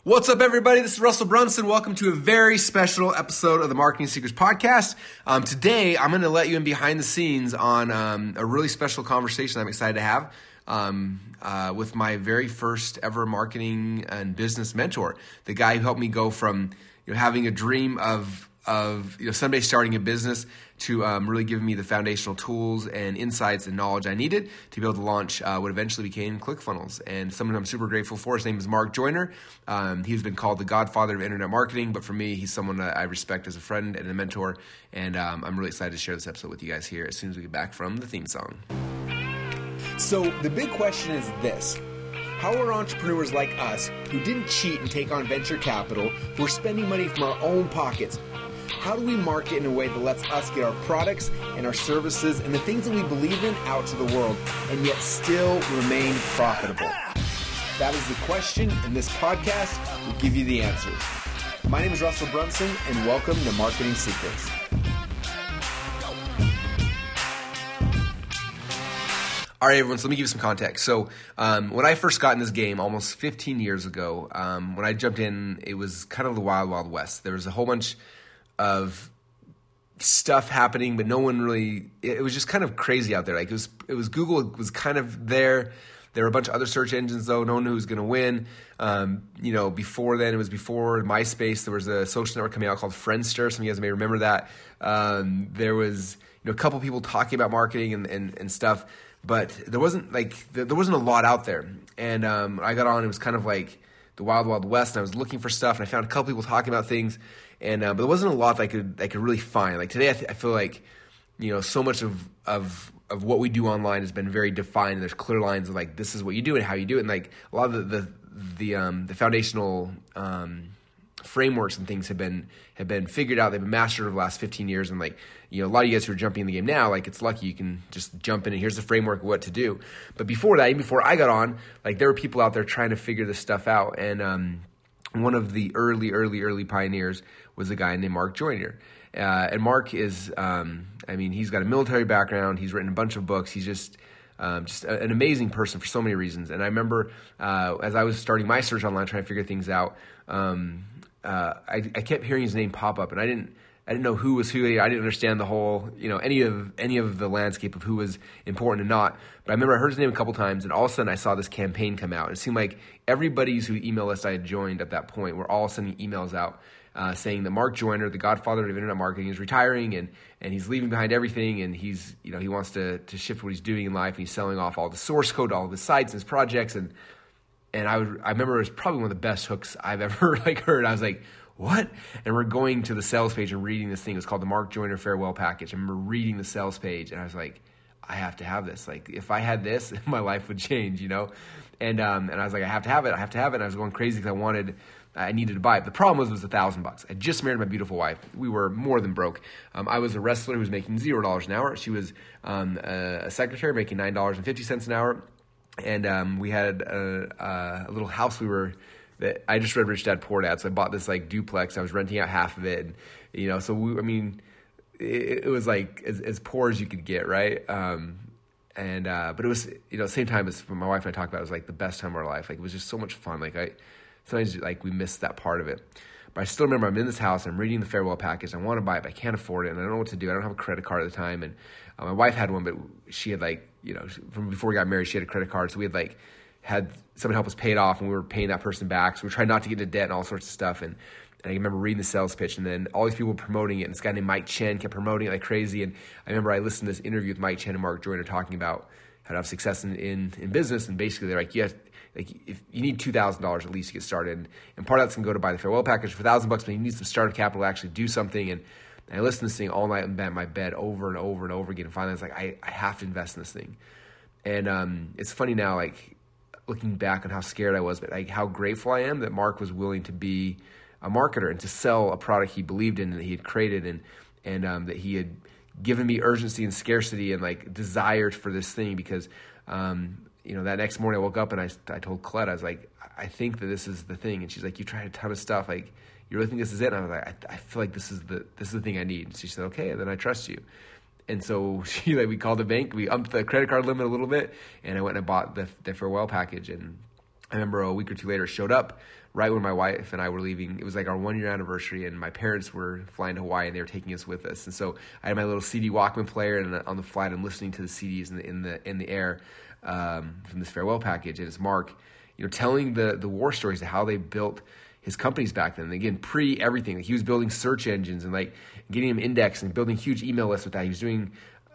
What's up, everybody? This is Russell Brunson. Welcome to a very special episode of the Marketing Secrets Podcast. Today, I'm going to let you in behind the scenes on a really special conversation I'm excited to have with my very first ever marketing and business mentor, the guy who helped me go from having a dream of someday starting a business to really giving me the foundational tools and insights and knowledge I needed to be able to launch what eventually became ClickFunnels. And someone I'm super grateful for, his name is Mark Joyner. He's been called the godfather of internet marketing, but for me, he's someone that I respect as a friend and a mentor. And I'm really excited to share this episode with you guys here as soon as we get back from the theme song. So the big question is this: how are entrepreneurs like us, who didn't cheat and take on venture capital, who are spending money from our own pockets, how do we market in a way that lets us get our products and our services and the things that we believe in out to the world and yet still remain profitable? That is the question, and this podcast will give you the answers. My name is Russell Brunson, and welcome to Marketing Secrets. All right, everyone, so let me give you some context. So when I first got in this game almost 15 years ago, when I jumped in, it was kind of the wild, wild west. There was a whole bunch of stuff happening, but no one really, it was just kind of crazy out there. Like it was Google, it was kind of there. There were a bunch of other search engines, though. No one knew who was going to win. Before then, it was before MySpace. There was a social network coming out called Friendster. Some of you guys may remember that. There was a couple people talking about marketing and stuff, but there wasn't a lot out there. And I got on, it was kind of like the wild, wild west, and I was looking for stuff, and I found a couple people talking about things, and but there wasn't a lot that I could really find. Like today, I feel like so much of what we do online has been very defined, and there's clear lines of like this is what you do and how you do it, and like a lot of the foundational frameworks and things have been figured out. They've been mastered over the last 15 years, and a lot of you guys who are jumping in the game now, like it's lucky you can just jump in and here's the framework of what to do. But before that, even before I got on, like there were people out there trying to figure this stuff out, and one of the early pioneers was a guy named Mark Joyner. And Mark is, he's got a military background. He's written a bunch of books. He's just an amazing person for so many reasons. And I remember as I was starting my search online, trying to figure things out, I kept hearing his name pop up, and I didn't know who was who. I didn't understand the whole, any of the landscape of who was important and not. But I remember I heard his name a couple times, and all of a sudden I saw this campaign come out. It seemed like everybody's who email list I had joined at that point were all sending emails out saying that Mark Joyner, the godfather of internet marketing, is retiring and he's leaving behind everything, and he's he wants to shift what he's doing in life, and he's selling off all the source code, all of his sites and his projects, and I remember it was probably one of the best hooks I've ever heard. I was like, what? And we're going to the sales page and reading this thing. It was called the Mark Joyner Farewell Package. I remember reading the sales page, and I was like, I have to have this. Like, if I had this, my life would change, And I was like, I have to have it. And I was going crazy because I needed to buy it. The problem was it was $1,000. I just married my beautiful wife. We were more than broke. I was a wrestler who was making $0 an hour. She was a secretary making $9.50 an hour. And we had a little house that I just read Rich Dad Poor Dad, so I bought this duplex. I was renting out half of it, and so it was like as poor as you could get, right? But it was at the same time as my wife and I talked about, it was like the best time of our life. Like it was just so much fun. Sometimes we miss that part of it. But I still remember I'm in this house, I'm reading the farewell package. I want to buy it, but I can't afford it, and I don't know what to do. I don't have a credit card at the time, and my wife had one, but she had from before we got married, she had a credit card, so we had someone help us pay it off, and we were paying that person back. So we tried not to get into debt and all sorts of stuff. And I remember reading the sales pitch, and then all these people promoting it. And this guy named Mike Chen kept promoting it like crazy. And I remember I listened to this interview with Mike Chen and Mark Joyner talking about how to have success in business. And basically they're like, if you need $2,000 at least to get started. And part of that's going to go to buy the farewell package for $1,000, but you need some startup capital to actually do something. And I listened to this thing all night in my bed over and over and over again. And finally I was like, I have to invest in this thing. And it's funny now, looking back on how scared I was, but how grateful I am that Mark was willing to be a marketer and to sell a product he believed in and that he had created, and that he had given me urgency and scarcity and desire for this thing. Because that next morning I woke up and I told Colette, I was like, I think that this is the thing. And she's like, you tried a ton of stuff, you really think this is it? And I was like, I feel like this is the thing I need. And she said, okay, then I trust you. And so we called the bank, we upped the credit card limit a little bit, and I went and I bought the farewell package. And I remember a week or two later it showed up. right when my wife and I were leaving. It was like our 1-year anniversary, and my parents were flying to Hawaii, and they were taking us with us. And so I had my little CD Walkman player, and on the flight, I'm listening to the CDs in the air from this farewell package. And it's Mark, telling the war stories of how they built his companies back then. And again, pre everything. Like, he was building search engines and like getting them indexed and building huge email lists with that. He was doing.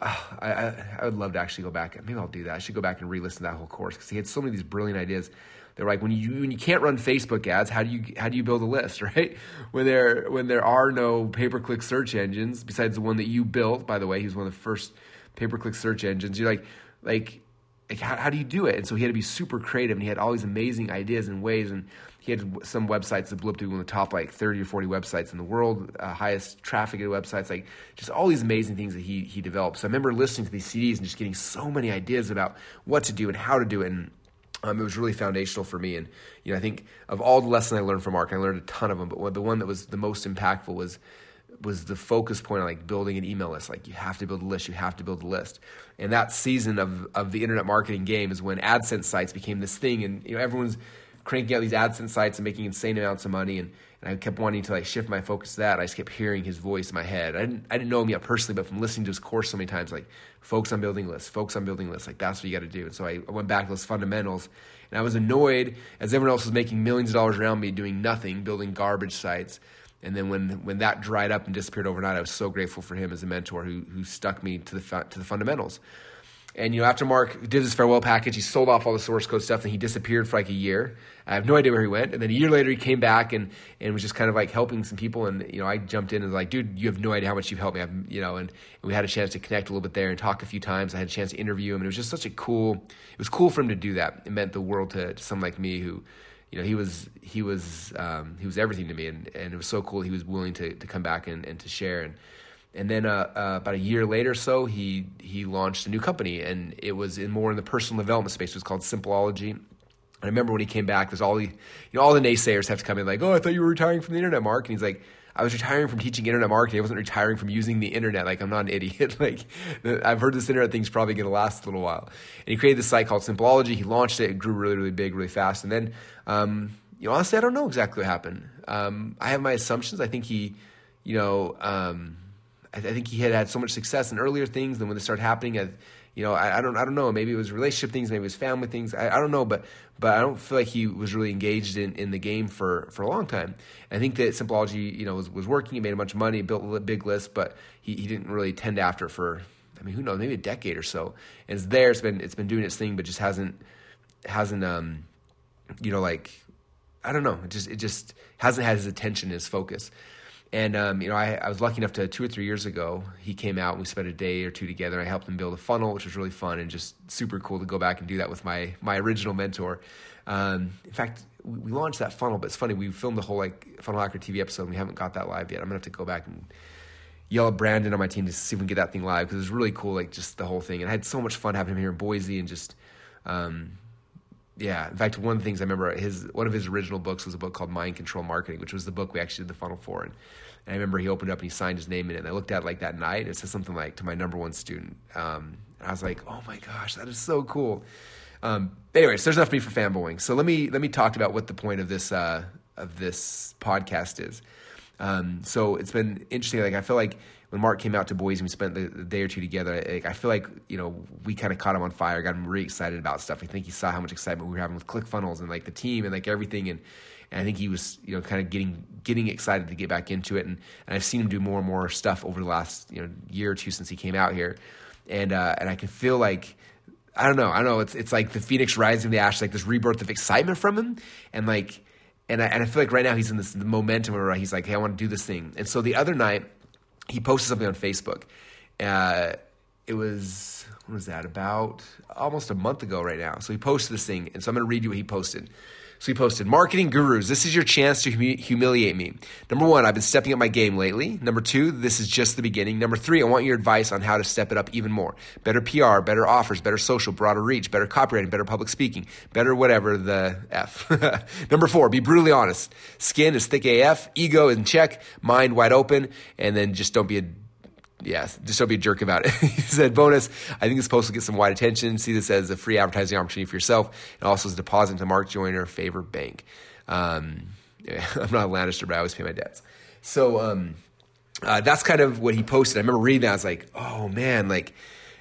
I would love to actually go back. Maybe I'll do that. I should go back and re-listen to that whole course, because he had so many of these brilliant ideas. They're like, when you can't run Facebook ads, how do you build a list, right? When there are no pay-per-click search engines besides the one that you built. By the way, he was one of the first pay-per-click search engines. You're like how do you do it? And so he had to be super creative, and he had all these amazing ideas and ways. And he had some websites that blew up to one of the top like 30 or 40 websites in the world, highest trafficked websites, like just all these amazing things that he developed. So I remember listening to these CDs and just getting so many ideas about what to do and how to do it. And it was really foundational for me. And I think of all the lessons I learned from Mark, I learned a ton of them, but the one that was the most impactful was the focus point on like building an email list. Like, you have to build a list. You have to build a list. And that season of the internet marketing game is when AdSense sites became this thing, and everyone's cranking out these AdSense sites and making insane amounts of money. And I kept wanting to like shift my focus to that. I just kept hearing his voice in my head. I didn't know him yet personally, but from listening to his course so many times, like, focus on building lists, focus on building lists. Like, that's what you got to do. And so I went back to those fundamentals, and I was annoyed as everyone else was making millions of dollars around me doing nothing, building garbage sites. And then when that dried up and disappeared overnight, I was so grateful for him as a mentor who stuck me to the fundamentals. And after Mark did his farewell package, he sold off all the source code stuff, and he disappeared for like a year. I have no idea where he went. And then a year later, he came back and was just kind of like helping some people. And I jumped in and was like, dude, you have no idea how much you've helped me. And we had a chance to connect a little bit there and talk a few times. I had a chance to interview him, and it was just such it was cool for him to do that. It meant the world to someone like me who, he was everything to me, and it was so cool. He was willing to come back and to share. And then about a year later or so, he launched a new company, and it was more in the personal development space. It was called Simpleology. And I remember when he came back, there's all the naysayers have to come in like, oh, I thought you were retiring from the internet, Mark. And he's like, I was retiring from teaching internet marketing. I wasn't retiring from using the internet. Like, I'm not an idiot. Like, I've heard this internet thing's probably going to last a little while. And he created this site called Simpleology. He launched it. It grew really, really big, really fast. And then, honestly, I don't know exactly what happened. I have my assumptions. I think he, I think he had so much success in earlier things. Then when they started happening, I don't know. Maybe it was relationship things. Maybe it was family things. I don't know. But I don't feel like he was really engaged in the game for a long time. And I think that Simpleology, was working. He made a bunch of money, built a big list, but he didn't really tend after it for, who knows, maybe a decade or so. And it's there. It's been doing its thing, but just hasn't I don't know. It just hasn't had his attention, his focus. And, I was lucky enough to 2 or 3 years ago, he came out and we spent a day or two together. I helped him build a funnel, which was really fun and just super cool to go back and do that with my original mentor. In fact, we launched that funnel, but it's funny. We filmed the whole Funnel Hacker TV episode, and we haven't got that live yet. I'm going to have to go back and yell at Brandon on my team to see if we can get that thing live, because it was really cool, just the whole thing. And I had so much fun having him here in Boise, and just, in fact, one of the things I remember, one of his original books was a book called Mind Control Marketing, which was the book we actually did the funnel for. And I remember he opened up and he signed his name in it, and I looked at it that night, and it said something like, to my number one student. And I was like, oh my gosh, that is so cool. Anyways, there's enough for me for fanboying. So let me talk about what the point of this podcast is. So it's been interesting. I feel like when Mark came out to Boise and we spent the day or two together, I feel like, we kind of caught him on fire, got him really excited about stuff. I think he saw how much excitement we were having with ClickFunnels and the team and everything. And I think he was, kind of getting excited to get back into it. And I've seen him do more and more stuff over the last, year or two since he came out here. And I can feel like, I don't know. It's like the phoenix rising from the ashes, this rebirth of excitement from him. And I feel like right now he's in this momentum where he's like, hey, I want to do this thing. And so the other night he posted something on Facebook. It was, when was that? About almost a month ago right now. So he posted this thing. And so I'm going to read you what he posted. So he posted, "Marketing gurus, this is your chance to humiliate me. Number 1, I've been stepping up my game lately. Number 2, this is just the beginning. Number 3, I want your advice on how to step it up even more. Better PR, better offers, better social, broader reach, better copywriting, better public speaking, better whatever the F. Number 4, be brutally honest. Skin is thick AF, ego in check, mind wide open, and then just don't be a jerk about it." He said, "Bonus, I think this post will get some wide attention. See this as a free advertising opportunity for yourself, and also as a deposit into Mark Joyner Favor Bank." I'm not a Lannister, but I always pay my debts. So that's kind of what he posted. I remember reading that. I was like, oh man, like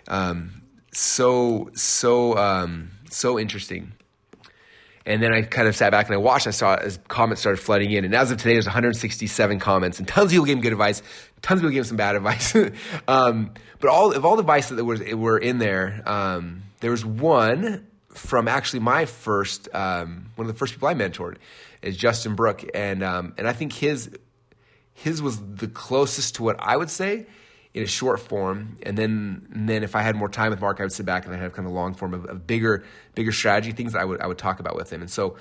so interesting. And then I kind of sat back and I watched. I saw as comments started flooding in. And as of today, there's 167 comments. And tons of people gave him good advice. Tons of people gave him some bad advice. But all the advice that were in there, there was one from actually my first, one of the first people I mentored is Justin Brook. And I think his was the closest to what I would say in a short form. And then if I had more time with Mark, I would sit back and I'd have kind of a long form of bigger strategy things that I would talk about with him. And so,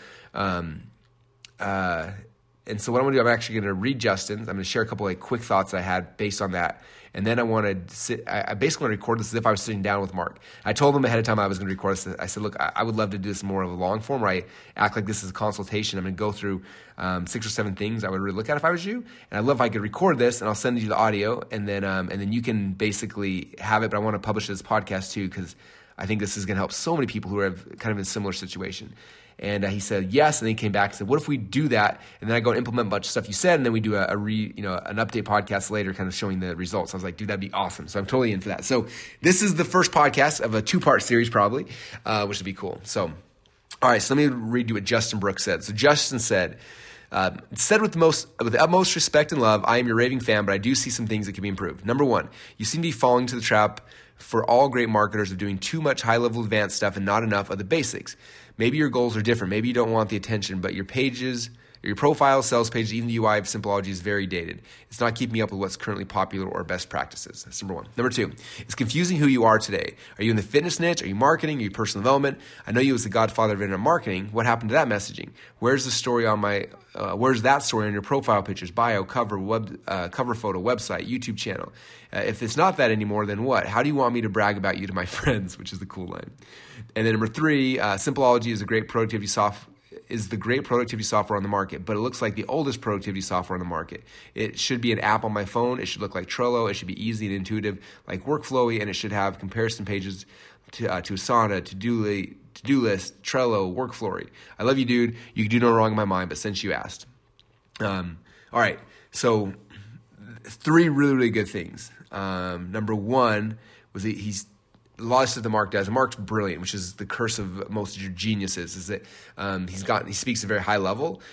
and so what I'm going to do, I'm actually going to read Justin's. I'm going to share a couple of quick thoughts I had based on that. And then I basically want to record this as if I was sitting down with Mark. I told him ahead of time I was going to record this. I said, look, I would love to do this more of a long form where I act like this is a consultation. I'm going to go through 6 or 7 things I would really look at if I was you. And I'd love if I could record this and I'll send you the audio and then you can basically have it. But I want to publish this podcast too because I think this is going to help so many people who are kind of in a similar situation. And he said yes, and then he came back and said, what if we do that? And then I go and implement a bunch of stuff you said, and then we do an update podcast later kind of showing the results. I was like, dude, that'd be awesome. So I'm totally in for that. So this is the first podcast of a 2-part series probably, which would be cool. So, all right, so let me read you what Justin Brooks said. So Justin said, said with the utmost respect and love, I am your raving fan, but I do see some things that can be improved. Number 1, you seem to be falling to the trap for all great marketers of doing too much high-level advanced stuff and not enough of the basics. Maybe your goals are different. Maybe you don't want the attention, but your pages, your profile, sales pages, even the UI of Simpleology is very dated. It's not keeping up with what's currently popular or best practices. That's number 1. Number 2, it's confusing who you are today. Are you in the fitness niche? Are you marketing? Are you personal development? I know you as the godfather of internet marketing. What happened to that messaging? Where's that story on your profile pictures, bio, cover photo, website, YouTube channel? If it's not that anymore, then what? How do you want me to brag about you to my friends? Which is the cool line. And then number 3, Simpleology is the great productivity software on the market, but it looks like the oldest productivity software on the market. It should be an app on my phone. It should look like Trello. It should be easy and intuitive like Workflowy, and it should have comparison pages to Asana, to-do list, Trello, Workflowy. I love you, dude. You can do no wrong in my mind, but since you asked. All right, so 3 really, really good things. Number 1 was he's a lot of stuff that Mark does. And Mark's brilliant, which is the curse of most of your geniuses, is that he speaks at a very high level.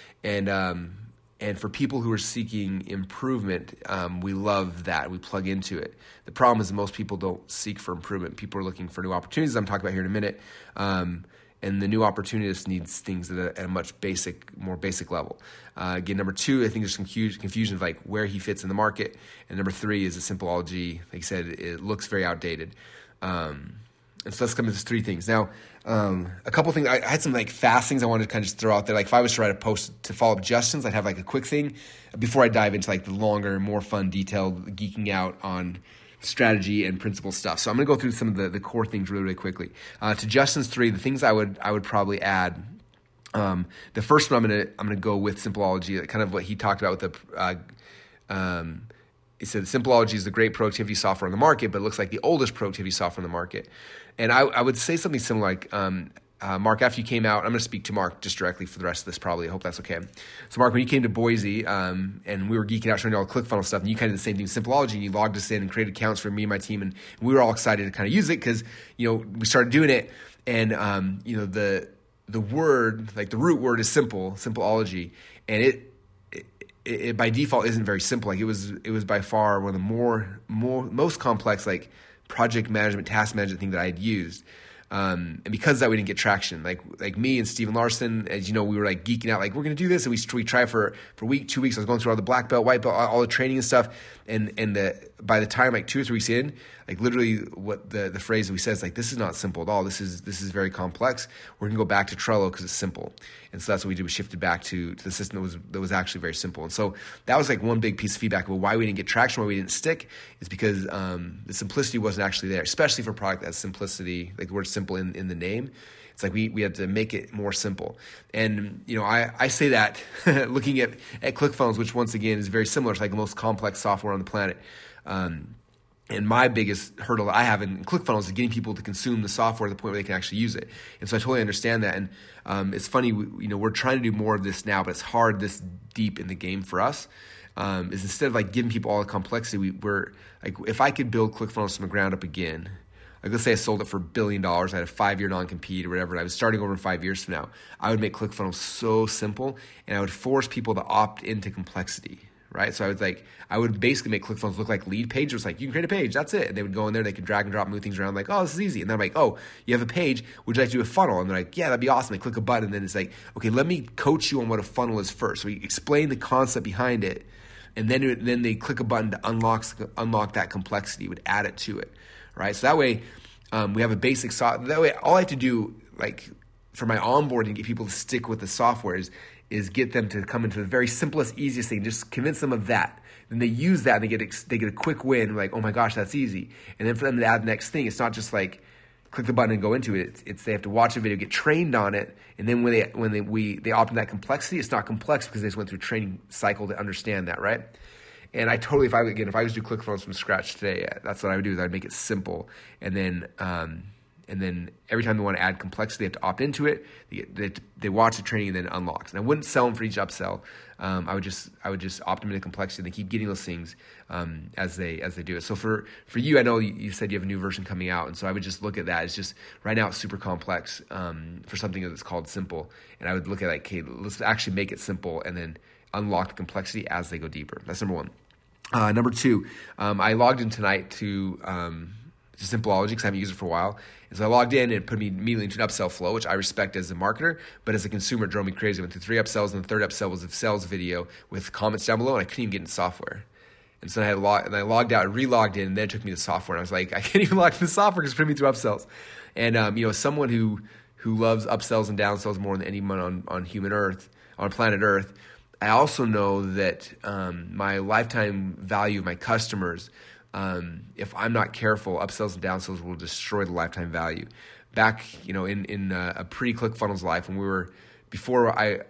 And for people who are seeking improvement, we love that. We plug into it. The problem is that most people don't seek for improvement. People are looking for new opportunities, I'm talking about here in a minute. And the new opportunist needs things at a much more basic level. Again, number 2, I think there's some confusion of like where he fits in the market. And number 3 is a Simpleology. Like I said, it looks very outdated. And so let's come to these 3 things. Now, a couple things. I had some like fast things I wanted to kind of just throw out there. Like if I was to write a post to follow up Justin's, I'd have like a quick thing before I dive into like the longer, more fun, detailed geeking out on strategy and principle stuff. So I'm going to go through some of the core things really, really quickly. To Justin's 3, the things I would probably add. The first one I'm going to go with Simpleology, kind of what he talked about with the. He said Simpleology is the great productivity software on the market, but it looks like the oldest productivity software on the market. And I would say something similar like, Mark, after you came out, I'm going to speak to Mark just directly for the rest of this probably. I hope that's okay. So Mark, when you came to Boise and we were geeking out showing you all the ClickFunnels stuff, and you kind of did the same thing with Simpleology, and you logged us in and created accounts for me and my team, and we were all excited to kind of use it because, we started doing it, and, the word, like the root word is Simpleology, and it by default isn't very simple. Like it was by far one of the most complex like project management, task management thing that I had used. And because of that, we didn't get traction. Like me and Steven Larson, as you know, we were like geeking out, like we're going to do this. And we tried for a week, 2 weeks. I was going through all the black belt, white belt, all the training and stuff. And by the time like 2 or 3 weeks in, like literally what the phrase that we said is like, this is not simple at all. This is very complex. We're going to go back to Trello because it's simple. And so that's what we did. We shifted back to the system that was actually very simple. And so that was like one big piece of feedback about why we didn't get traction, why we didn't stick, is because the simplicity wasn't actually there, especially for a product that has simplicity, like the word simple in the name. It's like we had to make it more simple. And, I say that looking at ClickFunnels, which once again is very similar. It's like the most complex software on the planet. And my biggest hurdle that I have in ClickFunnels is getting people to consume the software to the point where they can actually use it. And so I totally understand that. And it's funny, we're trying to do more of this now, but it's hard this deep in the game for us. Is instead of like giving people all the complexity, we're like, if I could build ClickFunnels from the ground up again, like let's say I sold it for $1 billion, I had a 5-year non-compete or whatever, and I was starting over in 5 years from now, I would make ClickFunnels so simple, and I would force people to opt into complexity. Right, so I would basically make ClickFunnels look like lead page. It was like, you can create a page, that's it. And they would go in there, they could drag and drop, move things around, like, oh, this is easy. And then I'm like, oh, you have a page, would you like to do a funnel? And they're like, yeah, that'd be awesome. They click a button, and then it's like, okay, let me coach you on what a funnel is first. So we explain the concept behind it, and then they click a button to unlock that complexity, would add it to it, right? So that way, we have a basic that way, all I have to do, like, for my onboarding, get people to stick with the software is get them to come into the very simplest, easiest thing. Just convince them of that. Then they use that and they get a quick win. Like, oh my gosh, that's easy. And then for them to add the next thing, it's not just like click the button and go into it. It's they have to watch a video, get trained on it, and then when they opt in that complexity, it's not complex because they just went through a training cycle to understand that, right? And I totally, if I was to do ClickFunnels from scratch today, that's what I would do. Is I'd make it simple, and then every time they want to add complexity, they have to opt into it. They watch the training and then it unlocks. And I wouldn't sell them for each upsell. I would just opt them into complexity, and they keep getting those things as they do it. So for you, I know you said you have a new version coming out, and so I would just look at that. It's just right now it's super complex for something that's called simple, and I would look at like, okay, let's actually make it simple, and then unlock the complexity as they go deeper. That's number one. Number two, I logged in tonight to Simpleology because I haven't used it for a while. And so I logged in and it put me immediately into an upsell flow, which I respect as a marketer, but as a consumer, it drove me crazy. I went through 3 upsells, and the third upsell was a sales video with comments down below, and I couldn't even get into software. And so I logged out and re-logged in, and then it took me to software. And I was like, I can't even log into software because it's putting me through upsells. And someone who loves upsells and downsells more than anyone on planet Earth, I also know that my lifetime value of my customers, if I'm not careful, upsells and downsells will destroy the lifetime value. Back, in a pre-ClickFunnels life, when before I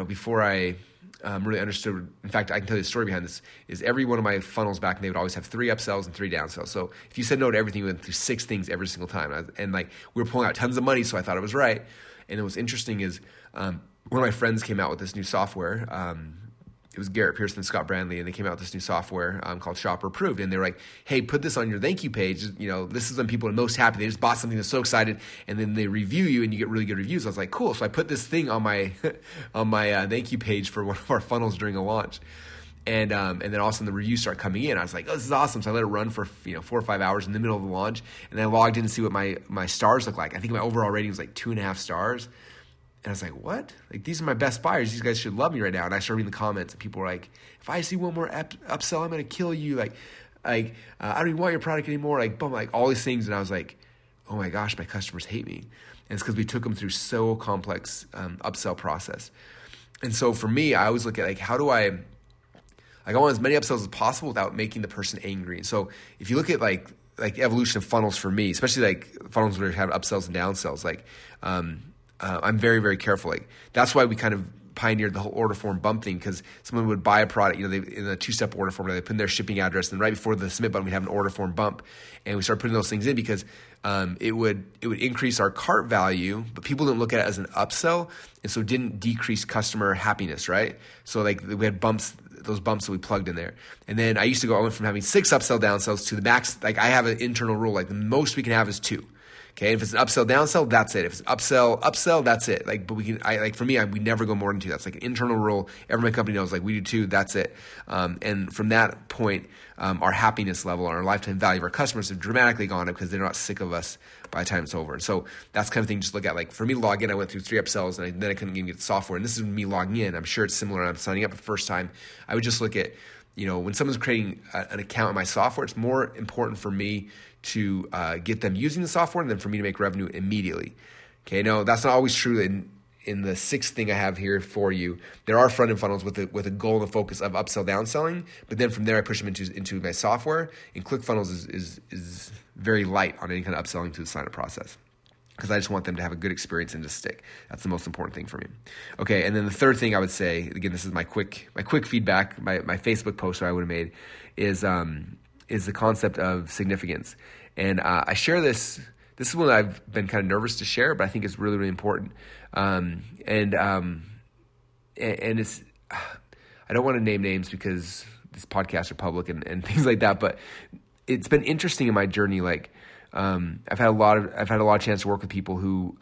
really understood. In fact, I can tell you the story behind this. Is every one of my funnels back, they would always have 3 upsells and 3 downsells. So if you said no to everything, you went through 6 things every single time. And we were pulling out tons of money, so I thought it was right. And what's interesting is one of my friends came out with this new software. It was Garrett Pearson and Scott Brandley, and they came out with this new software called Shopper Approved. And they were like, hey, put this on your thank you page. This is when people are most happy. They just bought something, they're so excited, and then they review you, and you get really good reviews. I was like, cool. So I put this thing on my thank you page for one of our funnels during a launch. And then all of a sudden the reviews start coming in. I was like, oh, this is awesome. So I let it run for 4 or 5 hours in the middle of the launch. And then I logged in to see what my stars look like. I think my overall rating was like 2.5 stars. And I was like, what? Like, these are my best buyers. These guys should love me right now. And I started reading the comments, and people were like, if I see one more upsell, I'm going to kill you. I don't even want your product anymore. Like, boom, like all these things. And I was like, oh my gosh, my customers hate me. And it's because we took them through so complex upsell process. And so for me, I always look at how do I want as many upsells as possible without making the person angry. And so if you look at like evolution of funnels for me, especially funnels where you have upsells and downsells, I'm very, very careful. That's why we kind of pioneered the whole order form bump thing, because someone would buy a product, in a 2-step order form, they put in their shipping address, and right before the submit button, we'd have an order form bump, and we started putting those things in because it would increase our cart value, but people didn't look at it as an upsell, and so it didn't decrease customer happiness, right? So we had those bumps that we plugged in there. And then I went from having 6 upsell downsells to the max. I have an internal rule, the most we can have is 2. Okay, if it's an upsell, downsell, that's it. If it's upsell, that's it. But for me, we never go more than 2. That's an internal rule. Every company knows, we do 2, that's it. And from that point, our happiness level, our lifetime value of our customers have dramatically gone up because they're not sick of us by the time it's over. And so that's kind of thing. Just look at for me to log in, I went through 3 upsells, and then I couldn't even get the software. And this is me logging in. I'm sure it's similar. I'm signing up the first time. I would just look at, when someone's creating an account in my software, it's more important for me to get them using the software than for me to make revenue immediately. Okay, no, that's not always true. In the 6th thing I have here for you, there are front-end funnels with a goal and a focus of upsell, downselling, but then from there I push them into my software. And ClickFunnels is very light on any kind of upselling to the sign-up process, because I just want them to have a good experience and to stick. That's the most important thing for me. Okay, and then the third thing I would say, again, this is my quick feedback, my Facebook post that I would have made, is is the concept of significance. And I share this. This is one that I've been kind of nervous to share, but I think it's really, really important. And it's, I don't want to name names because this podcast are public and things like that, but it's been interesting in my journey. Like, I've had a lot of chance to work with people who,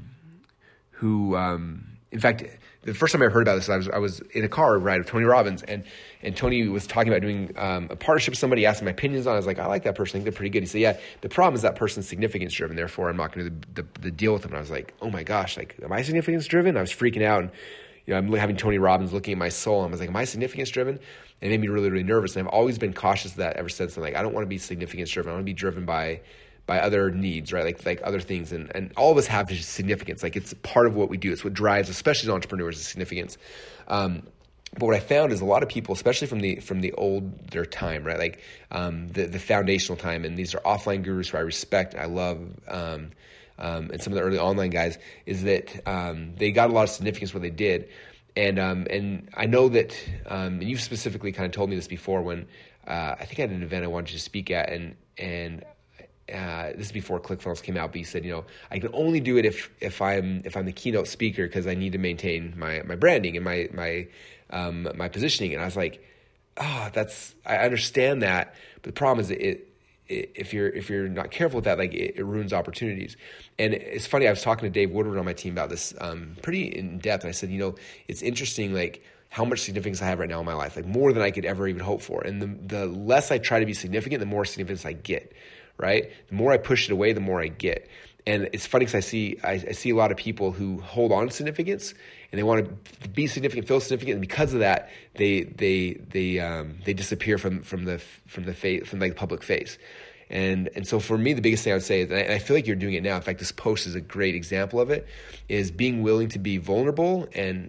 in fact, the first time I heard about this, I was in a car ride with Tony Robbins, and Tony was talking about doing a partnership with somebody, asked my opinions on it. I was like, I like that person. I think they're pretty good. He said, yeah, the problem is that person's significance driven. Therefore, I'm not going to do the deal with them. And I was like, oh my gosh, like, am I significance driven? I was freaking out. And, I'm having Tony Robbins looking at my soul. And I was like, am I significance driven? And it made me really, really nervous. And I've always been cautious of that ever since. I'm like, I don't want to be significance driven. I want to be driven by other needs, right? Like other things. And all of us have significance. Like, it's part of what we do. It's what drives, especially as entrepreneurs, is significance. But what I found is a lot of people, especially from the older time, right? Like, the foundational time, and these are offline gurus who I respect, I love, and some of the early online guys, is that, they got a lot of significance when they did. And I know that, and you've specifically kind of told me this before when, I think I had an event I wanted you to speak at, and this is before ClickFunnels came out, but you said, I can only do it if I'm the keynote speaker, because I need to maintain my branding and my positioning. And I was like, I understand that, but the problem is if you're not careful with that, like, it ruins opportunities. And it's funny, I was talking to Dave Woodward on my team about this pretty in depth, and I said, it's interesting, like, how much significance I have right now in my life, like more than I could ever even hope for. And the less I try to be significant, the more significance I get. Right? The more I push it away, the more I get. And it's funny because I see a lot of people who hold on to significance, and they want to be significant, feel significant, and because of that, they disappear from the public face. And so for me, the biggest thing I would say is, and I feel like you're doing it now. In fact, this post is a great example of it. Is being willing to be vulnerable and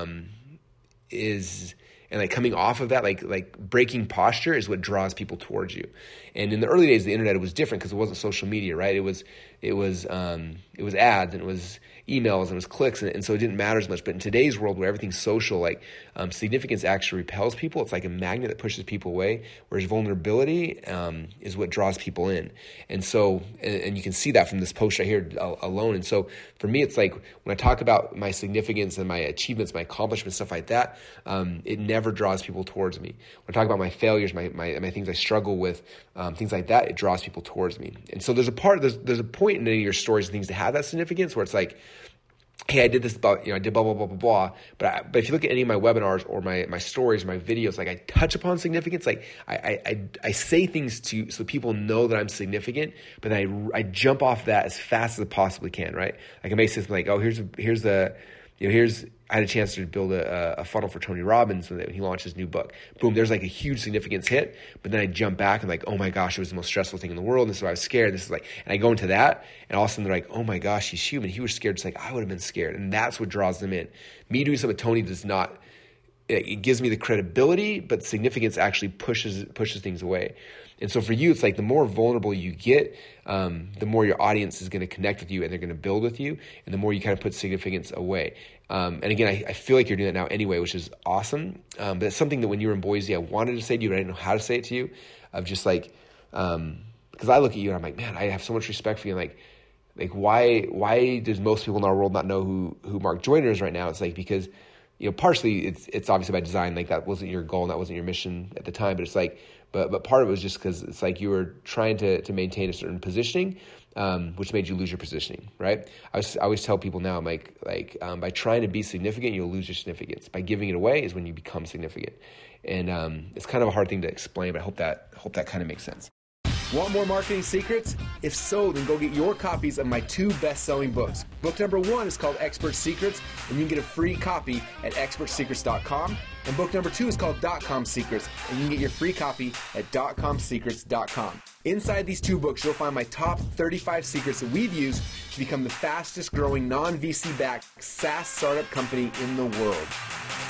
like coming off of that, like breaking posture is what draws people towards you. And in the early days of the internet, it was different because it wasn't social media, right? It was ads, and it was emails, and it was clicks, and so it didn't matter as much. But in today's world, where everything's social, like, significance actually repels people. It's like a magnet that pushes people away, whereas vulnerability is what draws people in. And so, and you can see that from this post right here alone. And so for me, it's like when I talk about my significance and my achievements, my accomplishments, stuff like that, it never draws people towards me. When I talk about my failures, my things I struggle with, things like that, it draws people towards me. And so there's a point in any of your stories and things to have that significance where it's like, hey, I did this about, I did blah, blah, blah, blah, blah. But if you look at any of my webinars or my stories, my videos, like, I touch upon significance. Like, I say things so people know that I'm significant, but then I jump off that as fast as I possibly can, right? Like, I may say something like, oh, I had a chance to build a funnel for Tony Robbins when he launched his new book. Boom, there's like a huge significance hit, but then I jump back and like, oh my gosh, it was the most stressful thing in the world. And so I was scared. This is like, and I go into that, and all of a sudden they're like, oh my gosh, he's human. He was scared just like I would have been scared. And that's what draws them in. Me doing something with Tony does not, it gives me the credibility, but significance actually pushes things away. And so for you, it's like the more vulnerable you get, the more your audience is going to connect with you and they're going to build with you, and the more you kind of put significance away. And again, I feel like you're doing that now anyway, which is awesome. But it's something that when you were in Boise, I wanted to say to you, but I didn't know how to say it to you, of just like, because I look at you and I'm like, man, I have so much respect for you. And like why does most people in our world not know who Mark Joyner is right now? It's like, because, partially it's obviously by design, like that wasn't your goal and that wasn't your mission at the time, but it's like, but part of it was just because it's like you were trying to maintain a certain positioning, which made you lose your positioning, right? I always tell people now, I'm like by trying to be significant, you'll lose your significance. By giving it away is when you become significant. And it's kind of a hard thing to explain, but I hope that kind of makes sense. Want more marketing secrets? If so, then go get your copies of my 2 best-selling books. Book number 1 is called Expert Secrets, and you can get a free copy at expertsecrets.com. And book number 2 is called .com Secrets, and you can get your free copy at .comsecrets.com. Inside these 2 books, you'll find my top 35 secrets that we've used to become the fastest growing non-VC-backed SaaS startup company in the world.